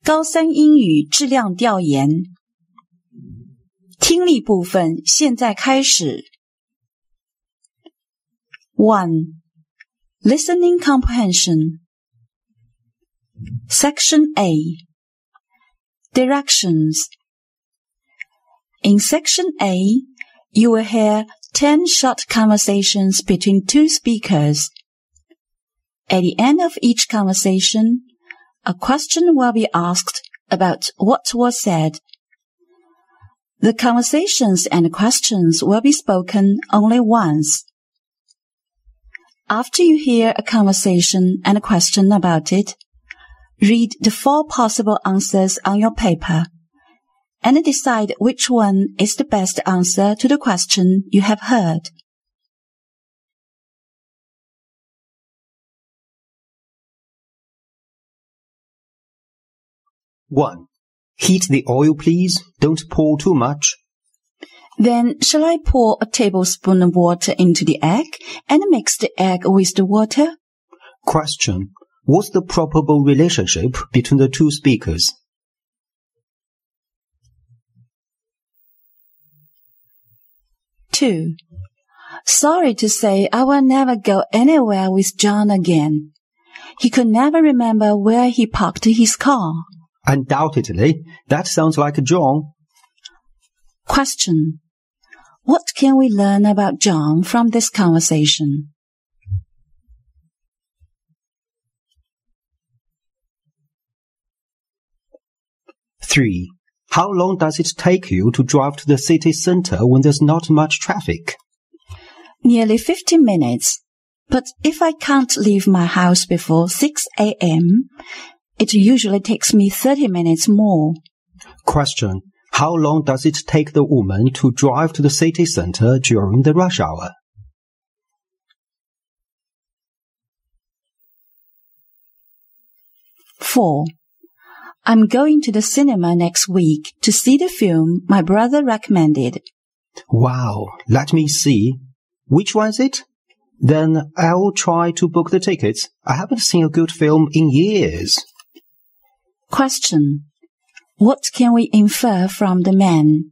高三英语质量调研，听力部分现在开始。1. Listening comprehension. Section A. Directions. In Section A, you will hear 10 short conversations between two speakers. At the end of each conversation, a question will be asked about what was said. The conversations and questions will be spoken only once. After you hear a conversation and a question about it, read the 4 possible answers on your paper and decide which one is the best answer to the question you have heard. 1. Heat the oil, please. Don't pour too much. Then shall I pour a tablespoon of water into the egg and mix the egg with the water? Question. What's the probable relationship between the two speakers? 2. Sorry to say I will never go anywhere with John again. He could never remember where he parked his car. Undoubtedly. That sounds like John. Question. What can we learn about John from this conversation? 3. How long does it take you to drive to the city center when there's not much traffic? Nearly 50 minutes. But if I can't leave my house before 6 a.m., it usually takes me 30 minutes more. Question. How long does it take the woman to drive to the city center during the rush hour? 4. I'm going to the cinema next week to see the film my brother recommended. Wow, let me see. Which one is it? Then I'll try to book the tickets. I haven't seen a good film in years. Question. What can we infer from the man?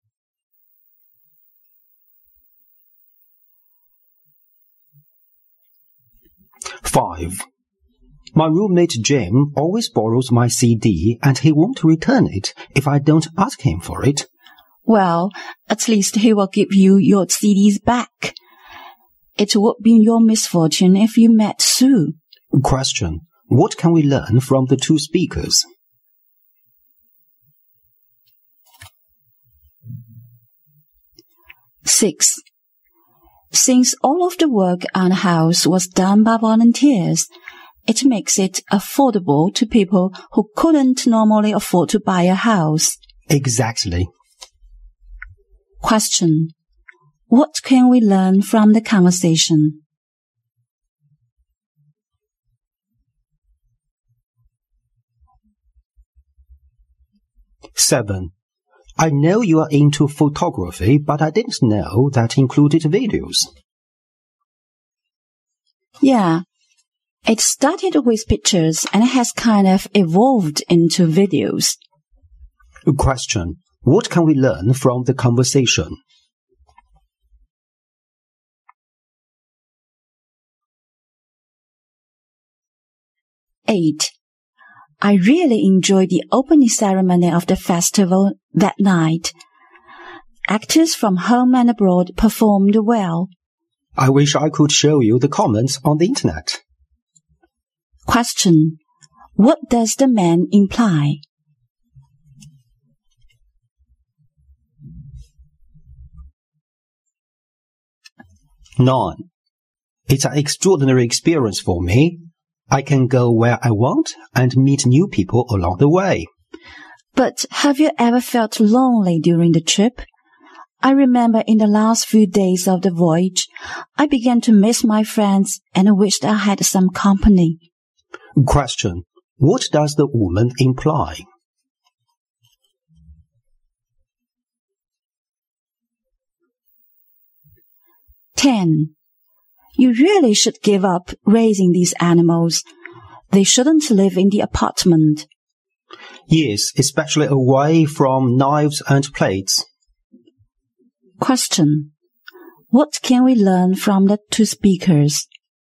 5. My roommate Jim always borrows my CD and he won't return it if I don't ask him for it. Well, at least he will give you your CDs back. It would be your misfortune if you met Sue. Question. What can we learn from the two speakers? 6. Since all of the work on the house was done by volunteers, it makes it affordable to people who couldn't normally afford to buy a house. Exactly. Question. What can we learn from the conversation? 7. I know you are into photography, but I didn't know that included videos. Yeah. It started with pictures and has kind of evolved into videos. Question. What can we learn from the conversation? 8. I really enjoyed the opening ceremony of the festival that night. Actors from home and abroad performed well. I wish I could show you the comments on the internet. Question. What does the man imply? 9. It's an extraordinary experience for me. I can go where I want and meet new people along the way. But have you ever felt lonely during the trip? I remember in the last few days of the voyage, I began to miss my friends and wished I had some company. Question. What does the woman imply? 10. You really should give up raising these animals. They shouldn't live in the apartment. Yes, especially away from knives and plates. Question. What can we learn from the two speakers?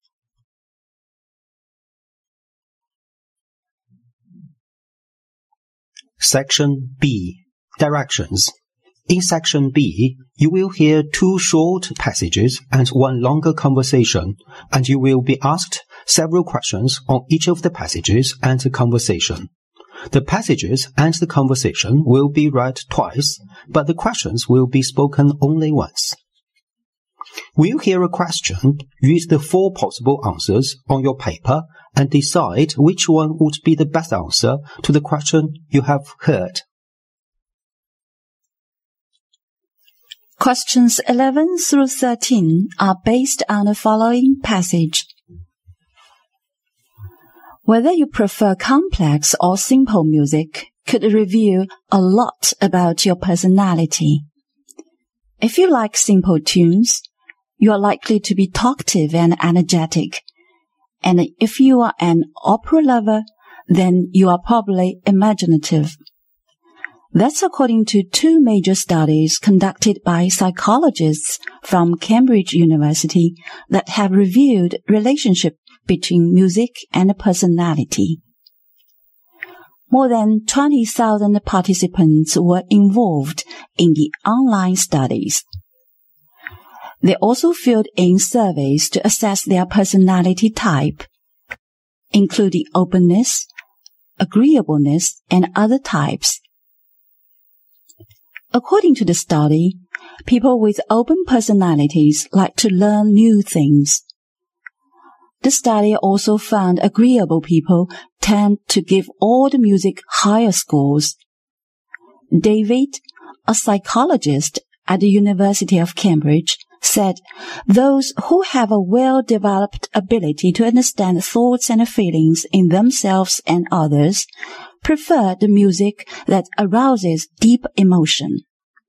Section B. Directions. In Section B, you will hear 2 short passages and 1 longer conversation, and you will be asked several questions on each of the passages and the conversation. The passages and the conversation will be read twice, but the questions will be spoken only once. When you hear a question, read the 4 possible answers on your paper and decide which one would be the best answer to the question you have heard. Questions 11 through 13 are based on the following passage. Whether you prefer complex or simple music could reveal a lot about your personality. If you like simple tunes, you are likely to be talkative and energetic. And if you are an opera lover, then you are probably imaginative. That's according to 2 major studies conducted by psychologists from Cambridge University that have reviewed relationship between music and personality. More than 20,000 participants were involved in the online studies. They also filled in surveys to assess their personality type, including openness, agreeableness, and other types. According to the study, people with open personalities like to learn new things. The study also found agreeable people tend to give all the music higher scores. David, a psychologist at the University of Cambridge, said those who have a well-developed ability to understand thoughts and feelings in themselves and others prefer the music that arouses deep emotion.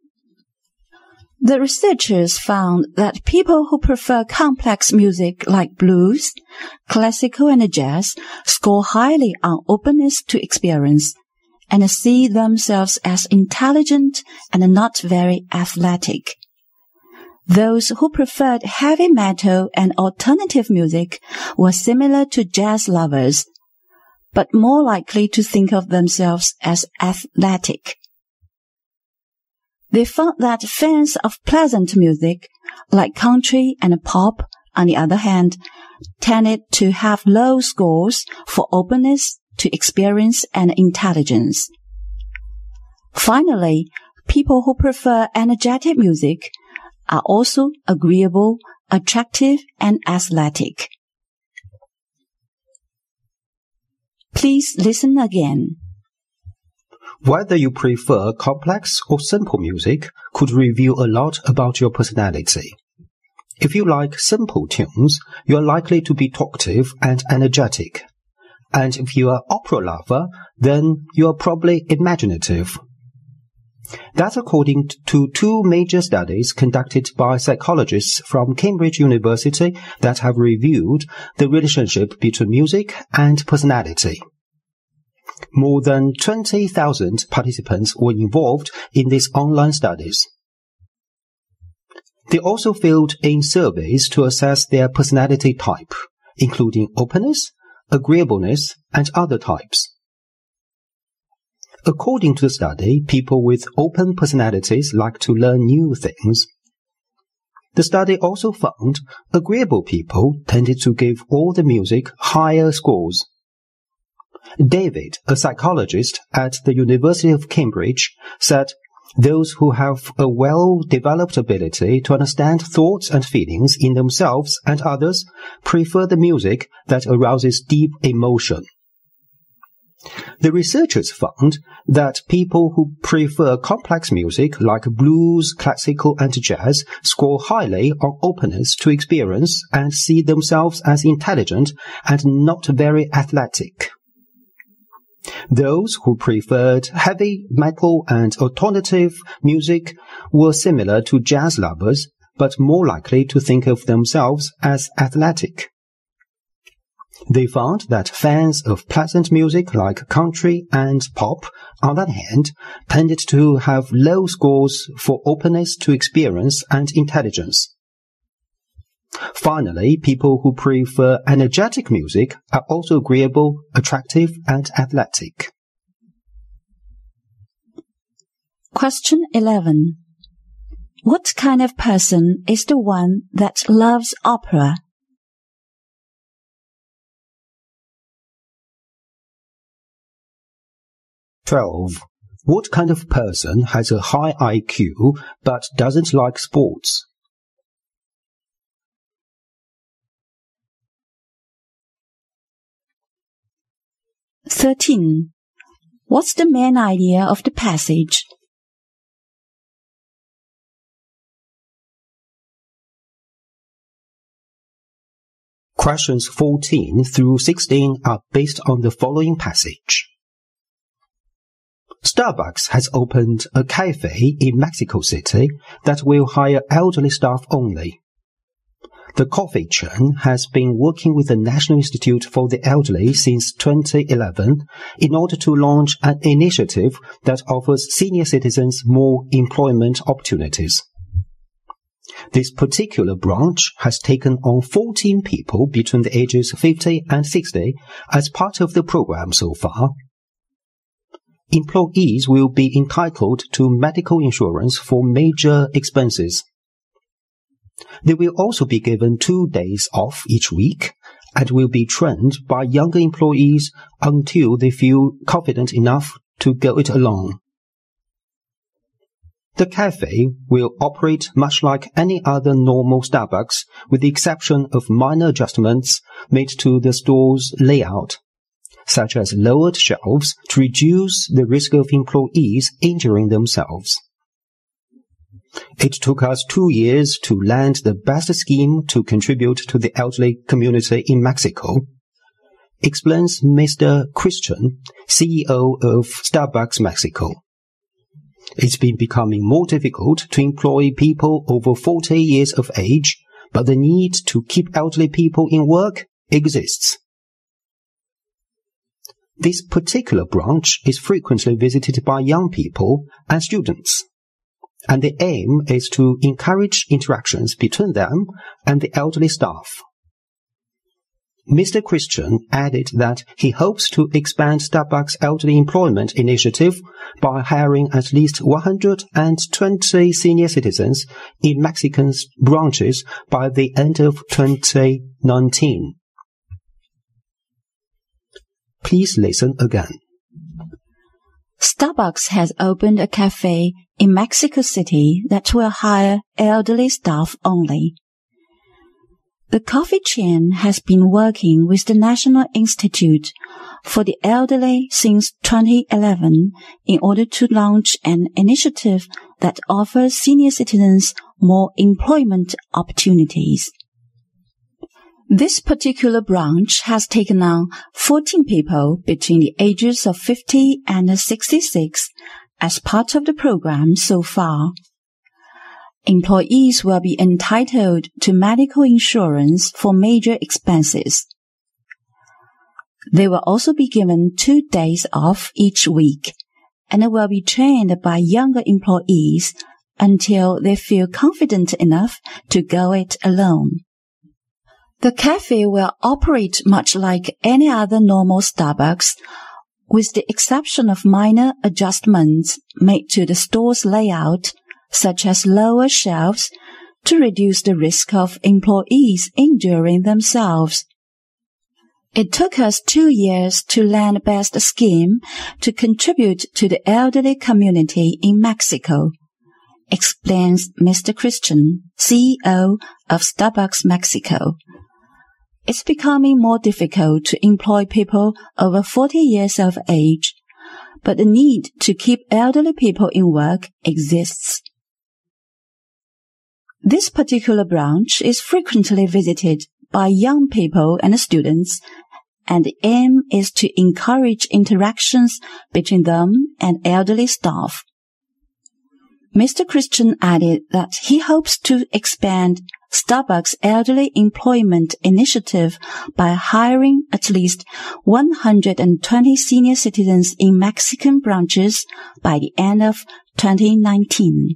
The researchers found that people who prefer complex music like blues, classical and jazz score highly on openness to experience and see themselves as intelligent and not very athletic. Those who preferred heavy metal and alternative music were similar to jazz lovers, but more likely to think of themselves as athletic. They found that fans of pleasant music, like country and pop, on the other hand, tended to have low scores for openness to experience and intelligence. Finally, people who prefer energetic music are also agreeable, attractive, and athletic. Please listen again. Whether you prefer complex or simple music could reveal a lot about your personality. If you like simple tunes, you are likely to be talkative and energetic. And if you are opera lover, then you are probably imaginative. That's according to 2 major studies conducted by psychologists from Cambridge University that have reviewed the relationship between music and personality. More than 20,000 participants were involved in these online studies. They also filled in surveys to assess their personality type, including openness, agreeableness, and other types. According to the study, people with open personalities like to learn new things. The study also found agreeable people tended to give all the music higher scores. David, a psychologist at the University of Cambridge, said those who have a well-developed ability to understand thoughts and feelings in themselves and others prefer the music that arouses deep emotion. The researchers found that people who prefer complex music like blues, classical, and jazz score highly on openness to experience and see themselves as intelligent and not very athletic. Those who preferred heavy metal and alternative music were similar to jazz lovers, but more likely to think of themselves as athletic. They found that fans of pleasant music like country and pop, on the other hand, tended to have low scores for openness to experience and intelligence. Finally, people who prefer energetic music are also agreeable, attractive, and athletic. Question 11. What kind of person is the one that loves opera? What kind of person has a high IQ but doesn't like sports? 13. What's the main idea of the passage? Questions 14 through 16 are based on the following passage. Starbucks has opened a cafe in Mexico City that will hire elderly staff only. The coffee chain has been working with the National Institute for the Elderly since 2011 in order to launch an initiative that offers senior citizens more employment opportunities. This particular branch has taken on 14 people between the ages 50 and 60 as part of the program so far. Employees will be entitled to medical insurance for major expenses. They will also be given 2 days off each week and will be trained by younger employees until they feel confident enough to go it alone. The cafe will operate much like any other normal Starbucks, with the exception of minor adjustments made to the store's layout, such as lowered shelves to reduce the risk of employees injuring themselves. It took us 2 years to land the best scheme to contribute to the elderly community in Mexico, explains Mr. Christian, CEO of Starbucks Mexico. It's been becoming more difficult to employ people over 40 years of age, but the need to keep elderly people in work exists. This particular branch is frequently visited by young people and students, and the aim is to encourage interactions between them and the elderly staff. Mr. Christian added that he hopes to expand Starbucks' elderly employment initiative by hiring at least 120 senior citizens in Mexican branches by the end of 2019. Please listen again. Starbucks has opened a cafe in Mexico City that will hire elderly staff only. The coffee chain has been working with the National Institute for the Elderly since 2011 in order to launch an initiative that offers senior citizens more employment opportunities. This particular branch has taken on 14 people between the ages of 50 and 66 as part of the program so far. Employees will be entitled to medical insurance for major expenses. They will also be given 2 days off each week and will be trained by younger employees until they feel confident enough to go it alone. The cafe will operate much like any other normal Starbucks, with the exception of minor adjustments made to the store's layout, such as lower shelves, to reduce the risk of employees injuring themselves. It took us 2 years to land the best scheme to contribute to the elderly community in Mexico, explains Mr. Christian, CEO of Starbucks Mexico. It's becoming more difficult to employ people over 40 years of age, but the need to keep elderly people in work exists. This particular branch is frequently visited by young people and students, and the aim is to encourage interactions between them and elderly staff. Mr. Christian added that he hopes to expand Starbucks' elderly employment initiative by hiring at least 120 senior citizens in Mexican branches by the end of 2019.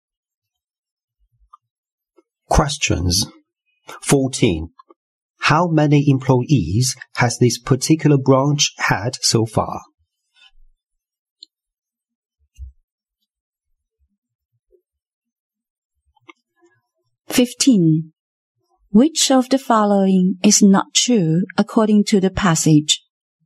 Questions. 14. How many employees has this particular branch had so far? "15. Which of the following is not true according to the passage?"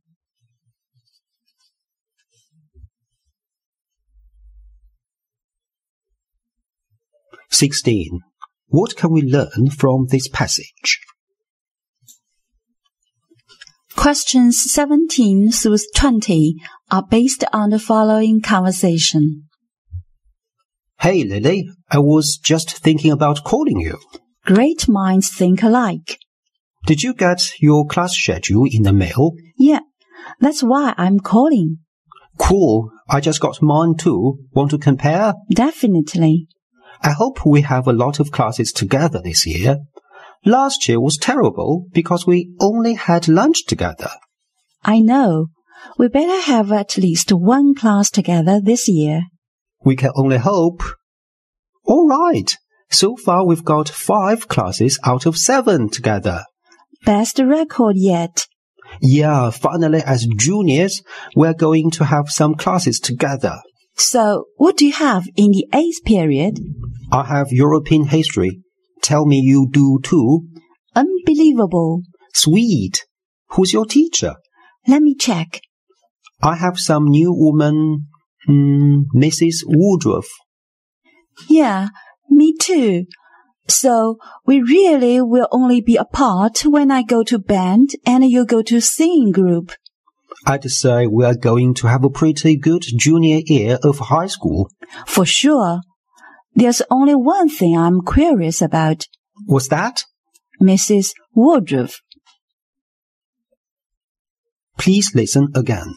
"16. What can we learn from this passage?" Questions 17 through 20 are based on the following conversation. "Hey, Lily, I was just thinking about calling you. Great minds think alike. Did you get your class schedule in the mail?" Yeah, that's why I'm calling. "Cool. I just got mine too. Want to compare?" Definitely. "I hope we have a lot of classes together this year. Last year was terrible because we only had lunch together." I know. We better have at least one class together this year. "We can only hope." "All right. So far we've got 5 classes out of 7 together." Best record yet. "Yeah, finally as juniors, we're going to have some classes together." So, what do you have in the 8th period? "I have European history. Tell me you do too." Unbelievable. "Sweet. Who's your teacher?" Let me check. "I have some new woman, Mrs. Woodruff." Yeah, me too. So, we really will only be apart when I go to band and you go to singing group. "I'd say we're going to have a pretty good junior year of high school." For sure. There's only one thing I'm curious about. "What's that?" Mrs. Woodruff. Please listen again.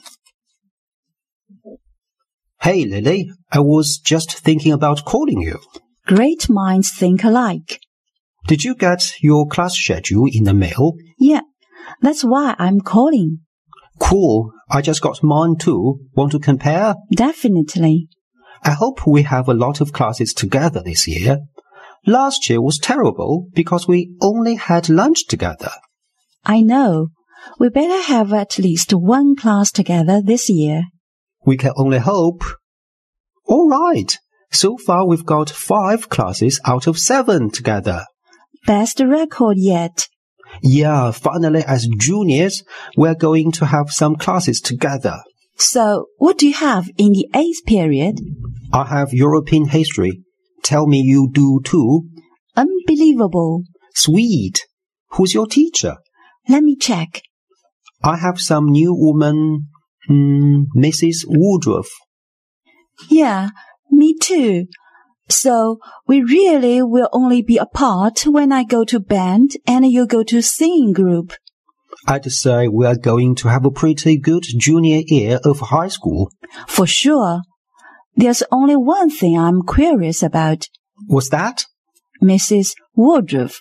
"Hey, Lily, I was just thinking about calling you. Great minds think alike. Did you get your class schedule in the mail?" Yeah, that's why I'm calling. "Cool. I just got mine too. Want to compare?" Definitely. "I hope we have a lot of classes together this year. Last year was terrible because we only had lunch together." I know. We better have at least one class together this year. "We can only hope." "All right. So far we've got 5 classes out of 7 together." Best record yet. "Yeah, finally as juniors, we're going to have some classes together." So, what do you have in the 8th period? "I have European history. Tell me you do too." Unbelievable. "Sweet. Who's your teacher?" Let me check. "I have some new woman, Mrs. Woodruff." Yeah, me too. So, we really will only be apart when I go to band and you go to singing group. "I'd say we're going to have a pretty good junior year of high school." For sure. There's only one thing I'm curious about. "What's that?" Mrs. Woodruff.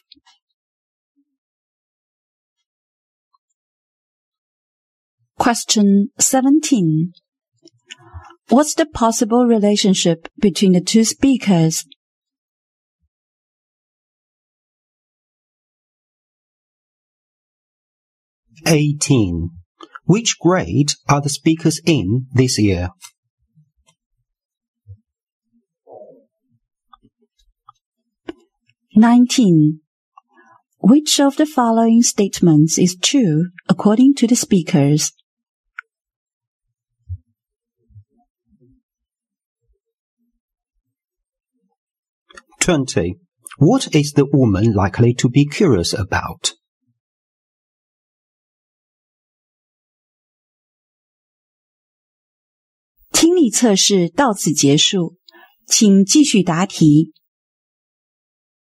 Question 17. What's the possible relationship between the two speakers? "18. Which grade are the speakers in this year?" 19. Which of the following statements is true according to the speakers? 20. What is the woman likely to be curious about? 听力测试到此结束，请继续答题。